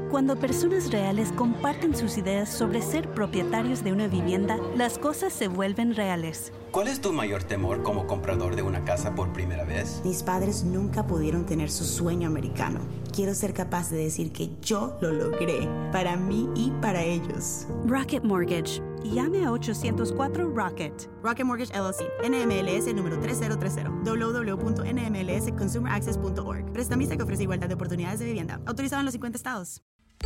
Cuando personas reales comparten sus ideas sobre ser propietarios de una vivienda, las cosas se vuelven reales. ¿Cuál es tu mayor temor como comprador de una casa por primera vez? Mis padres nunca pudieron tener su sueño americano. Quiero ser capaz de decir que yo lo logré, para mí y para ellos. Rocket Mortgage. Llame a 804-ROCKET. Rocket Mortgage LLC, NMLS número 3030, www.nmlsconsumeraccess.org. Prestamista que ofrece igualdad de oportunidades de vivienda. Autorizado en los 50 estados.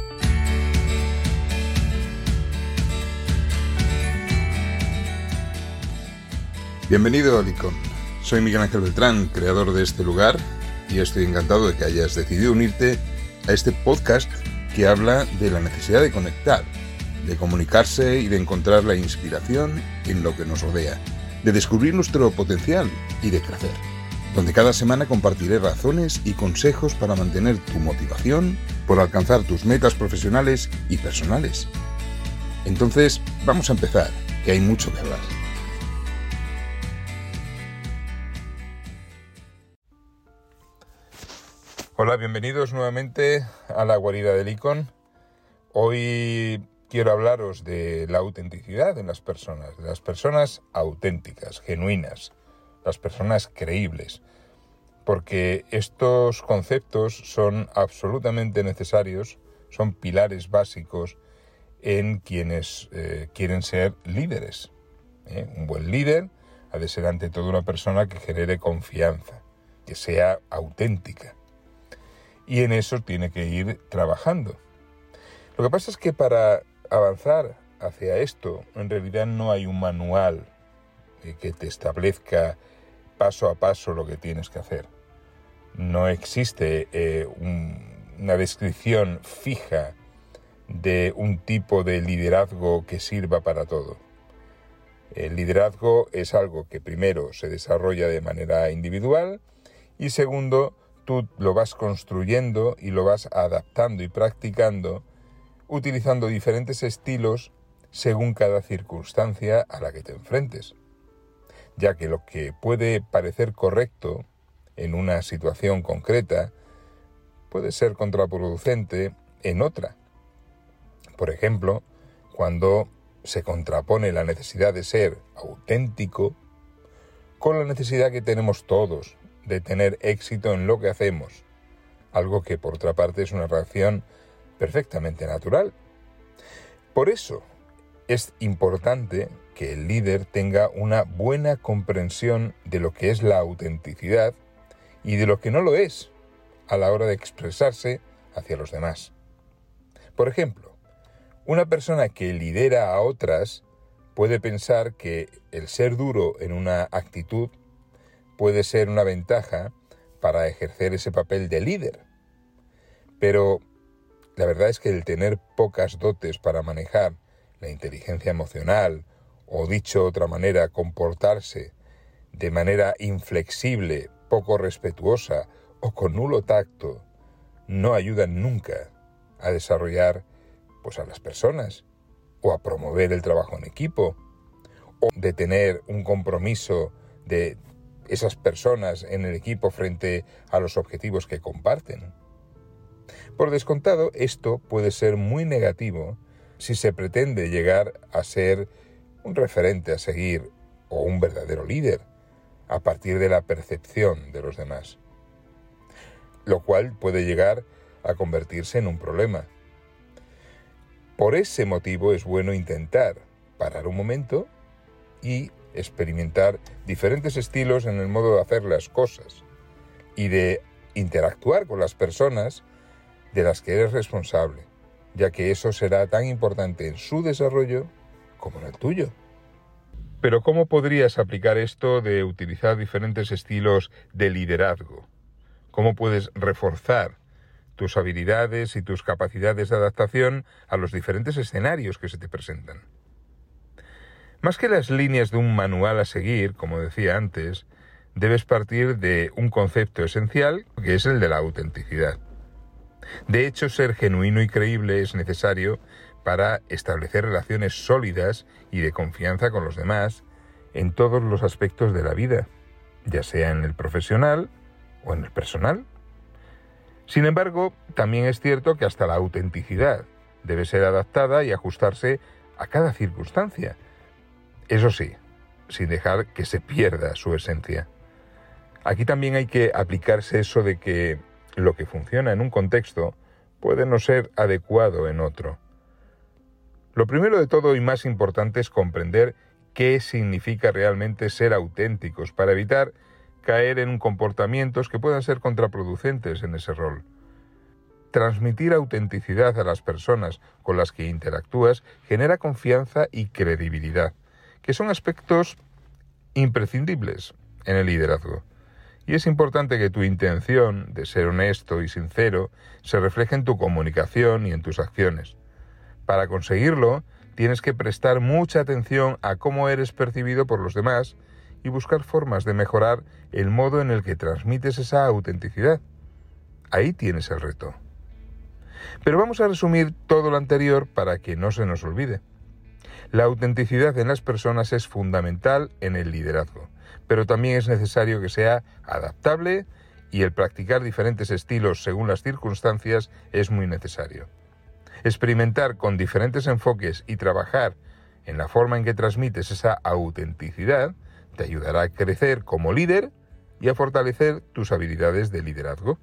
Bienvenido a Licon. Soy Miguel Ángel Beltrán, creador de este lugar, y estoy encantado de que hayas decidido unirte a este podcast que habla de la necesidad de conectar, de comunicarse y de encontrar la inspiración en lo que nos rodea, de descubrir nuestro potencial y de crecer, donde cada semana compartiré razones y consejos para mantener tu motivación por alcanzar tus metas profesionales y personales. Entonces, vamos a empezar, que hay mucho que hablar. Hola, bienvenidos nuevamente a la guarida de Licon. Hoy quiero hablaros de la autenticidad en las personas, de las personas auténticas, genuinas, las personas creíbles, porque estos conceptos son absolutamente necesarios, son pilares básicos en quienes quieren ser líderes. Un buen líder ha de ser ante todo una persona que genere confianza, que sea auténtica. Y en eso tiene que ir trabajando. Lo que pasa es que para avanzar hacia esto, en realidad no hay un manual que te establezca paso a paso lo que tienes que hacer. No existe una descripción fija de un tipo de liderazgo que sirva para todo. El liderazgo es algo que primero se desarrolla de manera individual y segundo, tú lo vas construyendo y lo vas adaptando y practicando utilizando diferentes estilos según cada circunstancia a la que te enfrentes. Ya que lo que puede parecer correcto en una situación concreta puede ser contraproducente en otra. Por ejemplo, cuando se contrapone la necesidad de ser auténtico con la necesidad que tenemos todos de tener éxito en lo que hacemos, algo que por otra parte es una reacción perfectamente natural. Por eso es importante que el líder tenga una buena comprensión de lo que es la autenticidad y de lo que no lo es a la hora de expresarse hacia los demás. Por ejemplo, una persona que lidera a otras puede pensar que el ser duro en una actitud puede ser una ventaja para ejercer ese papel de líder. Pero la verdad es que el tener pocas dotes para manejar la inteligencia emocional, o dicho de otra manera, comportarse de manera inflexible, poco respetuosa o con nulo tacto, no ayudan nunca a desarrollar a las personas, o a promover el trabajo en equipo, o de tener un compromiso de esas personas en el equipo frente a los objetivos que comparten. Por descontado, esto puede ser muy negativo si se pretende llegar a ser un referente a seguir o un verdadero líder a partir de la percepción de los demás, lo cual puede llegar a convertirse en un problema. Por ese motivo es bueno intentar parar un momento y experimentar diferentes estilos en el modo de hacer las cosas y de interactuar con las personas de las que eres responsable, ya que eso será tan importante en su desarrollo como en el tuyo. Pero ¿cómo podrías aplicar esto de utilizar diferentes estilos de liderazgo? ¿Cómo puedes reforzar tus habilidades y tus capacidades de adaptación a los diferentes escenarios que se te presentan? Más que las líneas de un manual a seguir, como decía antes, debes partir de un concepto esencial, que es el de la autenticidad. De hecho, ser genuino y creíble es necesario para establecer relaciones sólidas y de confianza con los demás en todos los aspectos de la vida, ya sea en el profesional o en el personal. Sin embargo, también es cierto que hasta la autenticidad debe ser adaptada y ajustarse a cada circunstancia. Eso sí, sin dejar que se pierda su esencia. Aquí también hay que aplicarse eso de que lo que funciona en un contexto puede no ser adecuado en otro. Lo primero de todo y más importante es comprender qué significa realmente ser auténticos para evitar caer en comportamientos que puedan ser contraproducentes en ese rol. Transmitir autenticidad a las personas con las que interactúas genera confianza y credibilidad, que son aspectos imprescindibles en el liderazgo. Y es importante que tu intención de ser honesto y sincero se refleje en tu comunicación y en tus acciones. Para conseguirlo, tienes que prestar mucha atención a cómo eres percibido por los demás y buscar formas de mejorar el modo en el que transmites esa autenticidad. Ahí tienes el reto. Pero vamos a resumir todo lo anterior para que no se nos olvide. La autenticidad en las personas es fundamental en el liderazgo, pero también es necesario que sea adaptable y el practicar diferentes estilos según las circunstancias es muy necesario. Experimentar con diferentes enfoques y trabajar en la forma en que transmites esa autenticidad te ayudará a crecer como líder y a fortalecer tus habilidades de liderazgo.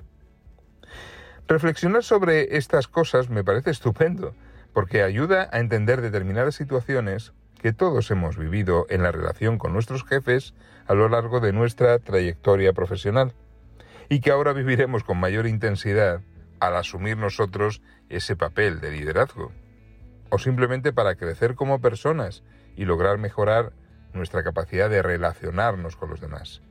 Reflexionar sobre estas cosas me parece estupendo, porque ayuda a entender determinadas situaciones que todos hemos vivido en la relación con nuestros jefes a lo largo de nuestra trayectoria profesional, y que ahora viviremos con mayor intensidad al asumir nosotros ese papel de liderazgo, o simplemente para crecer como personas y lograr mejorar nuestra capacidad de relacionarnos con los demás.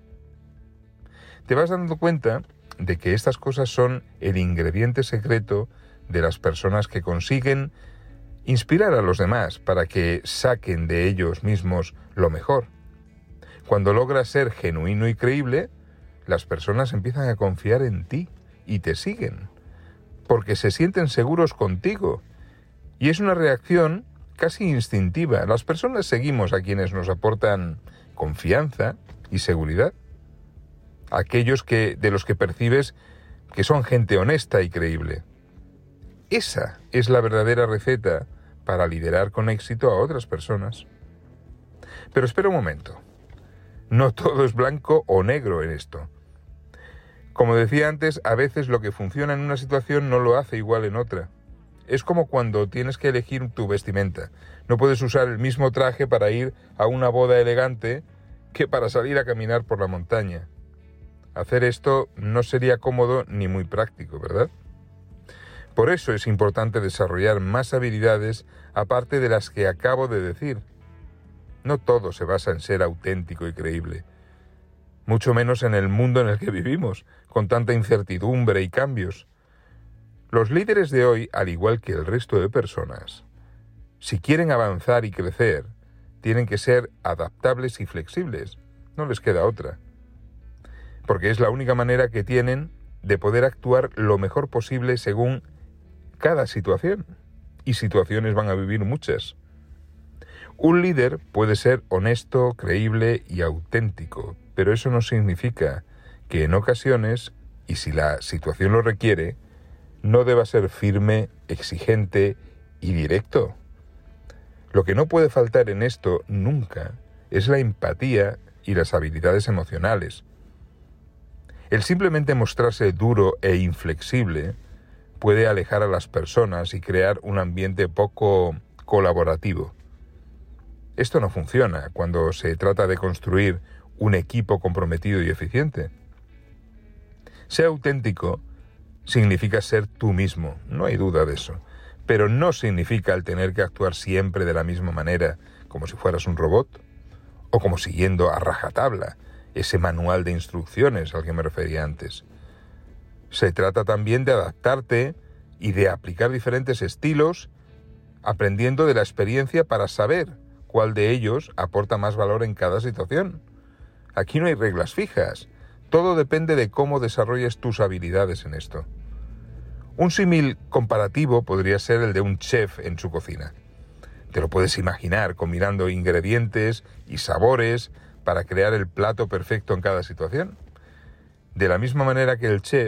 Te vas dando cuenta de que estas cosas son el ingrediente secreto de las personas que consiguen inspirar a los demás para que saquen de ellos mismos lo mejor. Cuando logras ser genuino y creíble, las personas empiezan a confiar en ti y te siguen, porque se sienten seguros contigo. Y es una reacción casi instintiva. Las personas seguimos a quienes nos aportan confianza y seguridad. Aquellos de los que percibes que son gente honesta y creíble. Esa es la verdadera receta para liderar con éxito a otras personas. Pero espera un momento. No todo es blanco o negro en esto. Como decía antes, a veces lo que funciona en una situación no lo hace igual en otra. Es como cuando tienes que elegir tu vestimenta. No puedes usar el mismo traje para ir a una boda elegante que para salir a caminar por la montaña. Hacer esto no sería cómodo ni muy práctico, ¿verdad? Por eso es importante desarrollar más habilidades aparte de las que acabo de decir. No todo se basa en ser auténtico y creíble, mucho menos en el mundo en el que vivimos, con tanta incertidumbre y cambios. Los líderes de hoy, al igual que el resto de personas, si quieren avanzar y crecer, tienen que ser adaptables y flexibles. No les queda otra. Porque es la única manera que tienen de poder actuar lo mejor posible según cada situación. Y situaciones van a vivir muchas. Un líder puede ser honesto, creíble y auténtico, pero eso no significa que en ocasiones, y si la situación lo requiere, no deba ser firme, exigente y directo. Lo que no puede faltar en esto nunca es la empatía y las habilidades emocionales. El simplemente mostrarse duro e inflexible puede alejar a las personas y crear un ambiente poco colaborativo. Esto no funciona cuando se trata de construir un equipo comprometido y eficiente. Ser auténtico significa ser tú mismo, no hay duda de eso, pero no significa el tener que actuar siempre de la misma manera, como si fueras un robot, o como siguiendo a rajatabla ese manual de instrucciones al que me refería antes. Se trata también de adaptarte y de aplicar diferentes estilos, aprendiendo de la experiencia para saber cuál de ellos aporta más valor en cada situación. Aquí no hay reglas fijas, todo depende de cómo desarrolles tus habilidades en esto. Un símil comparativo podría ser el de un chef en su cocina. Te lo puedes imaginar combinando ingredientes y sabores para crear el plato perfecto en cada situación. De la misma manera que el chef,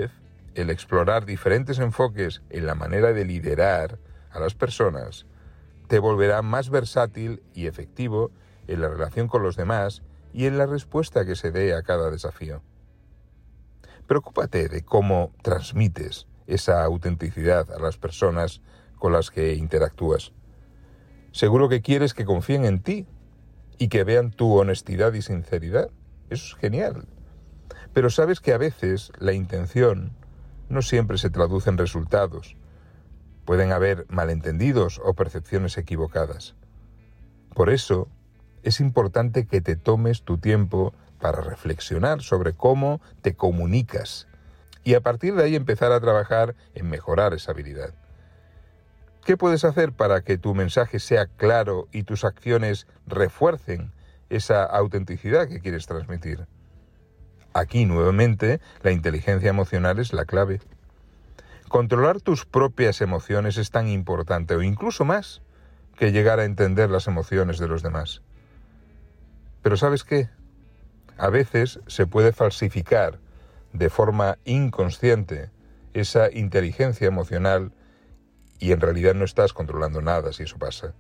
el explorar diferentes enfoques en la manera de liderar a las personas te volverá más versátil y efectivo en la relación con los demás y en la respuesta que se dé a cada desafío. Preocúpate de cómo transmites esa autenticidad a las personas con las que interactúas. Seguro que quieres que confíen en ti y que vean tu honestidad y sinceridad. Eso es genial. Pero sabes que a veces la intención no siempre se traduce en resultados. Pueden haber malentendidos o percepciones equivocadas. Por eso, es importante que te tomes tu tiempo para reflexionar sobre cómo te comunicas y a partir de ahí empezar a trabajar en mejorar esa habilidad. ¿Qué puedes hacer para que tu mensaje sea claro y tus acciones refuercen esa autenticidad que quieres transmitir? Aquí, nuevamente, la inteligencia emocional es la clave. Controlar tus propias emociones es tan importante o incluso más que llegar a entender las emociones de los demás. Pero ¿sabes qué? A veces se puede falsificar de forma inconsciente esa inteligencia emocional y en realidad no estás controlando nada si eso pasa.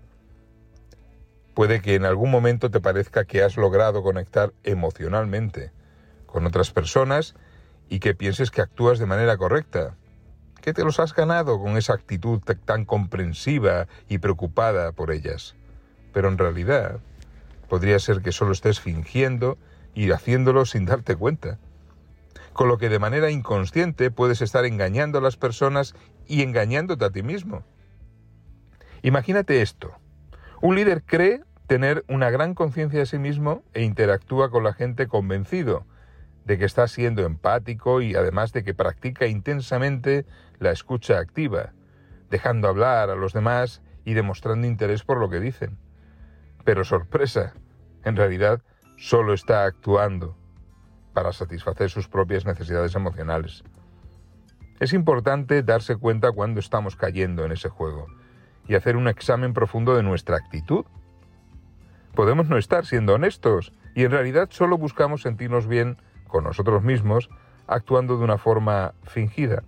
Puede que en algún momento te parezca que has logrado conectar emocionalmente con otras personas y que pienses que actúas de manera correcta, que te los has ganado con esa actitud tan comprensiva y preocupada por ellas. Pero en realidad podría ser que solo estés fingiendo y haciéndolo sin darte cuenta. Con lo que de manera inconsciente puedes estar engañando a las personas y engañándote a ti mismo. Imagínate esto. Un líder cree tener una gran conciencia de sí mismo e interactúa con la gente convencido de que está siendo empático y además de que practica intensamente la escucha activa, dejando hablar a los demás y demostrando interés por lo que dicen. Pero sorpresa, en realidad solo está actuando para satisfacer sus propias necesidades emocionales. Es importante darse cuenta cuando estamos cayendo en ese juego y hacer un examen profundo de nuestra actitud. Podemos no estar siendo honestos y en realidad solo buscamos sentirnos bien con nosotros mismos actuando de una forma fingida.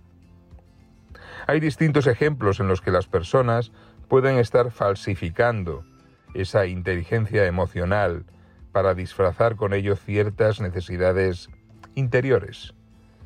Hay distintos ejemplos en los que las personas pueden estar falsificando esa inteligencia emocional para disfrazar con ello ciertas necesidades interiores.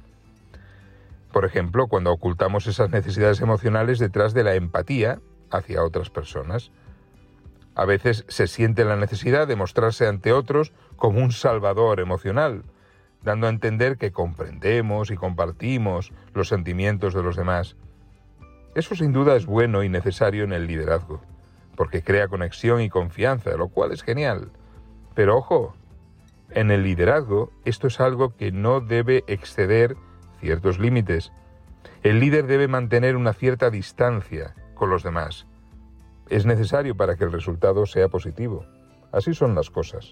Por ejemplo, cuando ocultamos esas necesidades emocionales detrás de la empatía hacia otras personas. A veces se siente la necesidad de mostrarse ante otros como un salvador emocional, dando a entender que comprendemos y compartimos los sentimientos de los demás. Eso sin duda es bueno y necesario en el liderazgo, porque crea conexión y confianza, lo cual es genial. Pero ojo, en el liderazgo esto es algo que no debe exceder ciertos límites. El líder debe mantener una cierta distancia con los demás. Es necesario para que el resultado sea positivo. Así son las cosas.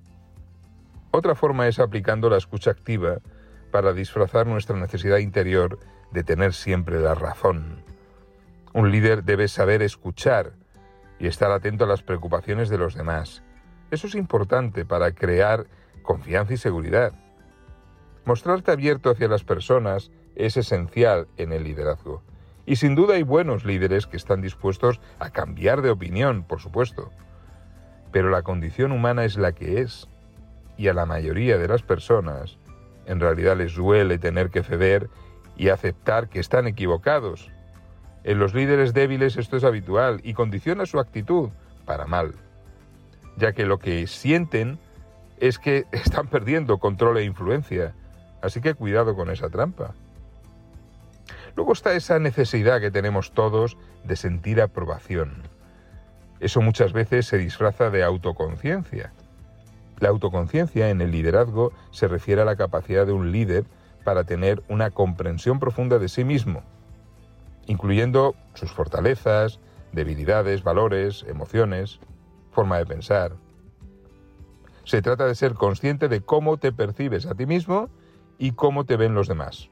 Otra forma es aplicando la escucha activa para disfrazar nuestra necesidad interior de tener siempre la razón. Un líder debe saber escuchar y estar atento a las preocupaciones de los demás. Eso es importante para crear confianza y seguridad. Mostrarte abierto hacia las personas es esencial en el liderazgo. Y sin duda hay buenos líderes que están dispuestos a cambiar de opinión, por supuesto. Pero la condición humana es la que es. Y a la mayoría de las personas, en realidad les duele tener que ceder y aceptar que están equivocados. En los líderes débiles esto es habitual y condiciona su actitud para mal, ya que lo que sienten es que están perdiendo control e influencia. Así que cuidado con esa trampa. Luego está esa necesidad que tenemos todos de sentir aprobación. Eso muchas veces se disfraza de autoconciencia. La autoconciencia en el liderazgo se refiere a la capacidad de un líder para tener una comprensión profunda de sí mismo, incluyendo sus fortalezas, debilidades, valores, emociones, forma de pensar. Se trata de ser consciente de cómo te percibes a ti mismo y cómo te ven los demás.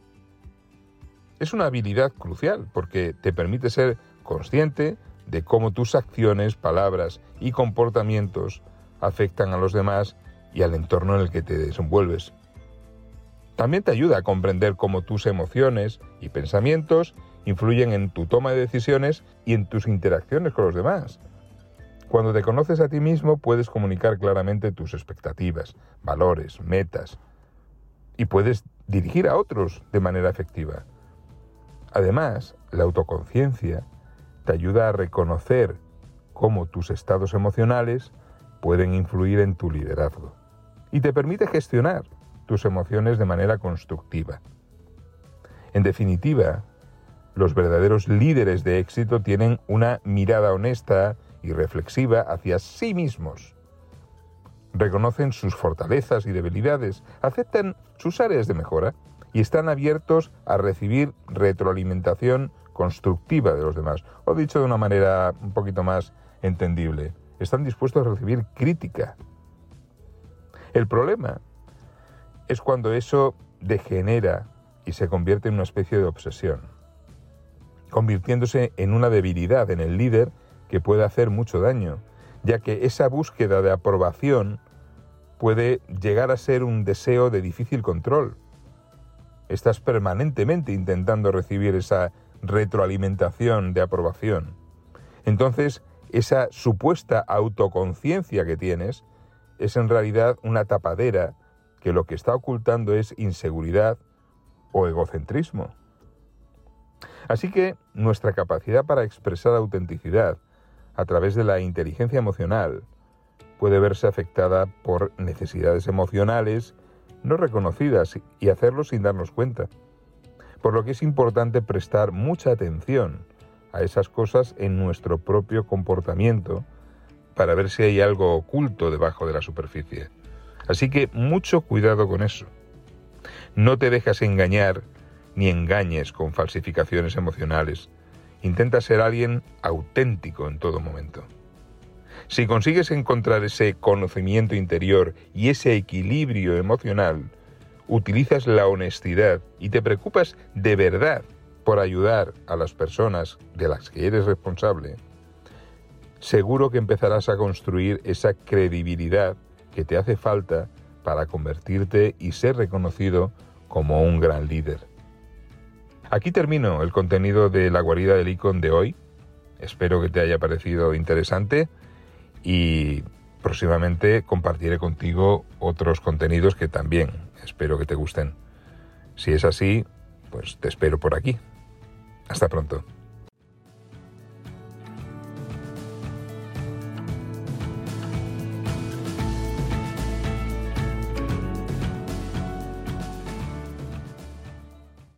Es una habilidad crucial porque te permite ser consciente de cómo tus acciones, palabras y comportamientos afectan a los demás y al entorno en el que te desenvuelves. También te ayuda a comprender cómo tus emociones y pensamientos influyen en tu toma de decisiones y en tus interacciones con los demás. Cuando te conoces a ti mismo, puedes comunicar claramente tus expectativas, valores, metas, y puedes dirigir a otros de manera efectiva. Además, la autoconciencia te ayuda a reconocer cómo tus estados emocionales pueden influir en tu liderazgo y te permite gestionar tus emociones de manera constructiva. En definitiva, los verdaderos líderes de éxito tienen una mirada honesta y reflexiva hacia sí mismos. Reconocen sus fortalezas y debilidades, aceptan sus áreas de mejora y están abiertos a recibir retroalimentación constructiva de los demás. O dicho de una manera un poquito más entendible, están dispuestos a recibir crítica. El problema es cuando eso degenera y se convierte en una especie de obsesión, convirtiéndose en una debilidad en el líder que puede hacer mucho daño, ya que esa búsqueda de aprobación puede llegar a ser un deseo de difícil control. Estás permanentemente intentando recibir esa retroalimentación de aprobación. Entonces, esa supuesta autoconciencia que tienes es en realidad una tapadera que lo que está ocultando es inseguridad o egocentrismo. Así que nuestra capacidad para expresar autenticidad a través de la inteligencia emocional puede verse afectada por necesidades emocionales no reconocidas y hacerlo sin darnos cuenta. Por lo que es importante prestar mucha atención a esas cosas en nuestro propio comportamiento para ver si hay algo oculto debajo de la superficie. Así que mucho cuidado con eso. No te dejes engañar ni engañes con falsificaciones emocionales. Intenta ser alguien auténtico en todo momento. Si consigues encontrar ese conocimiento interior y ese equilibrio emocional, utilizas la honestidad y te preocupas de verdad por ayudar a las personas de las que eres responsable, seguro que empezarás a construir esa credibilidad que te hace falta para convertirte y ser reconocido como un gran líder. Aquí termino el contenido de la guarida del Icon de hoy. Espero que te haya parecido interesante y próximamente compartiré contigo otros contenidos que también espero que te gusten. Si es así, pues te espero por aquí. Hasta pronto.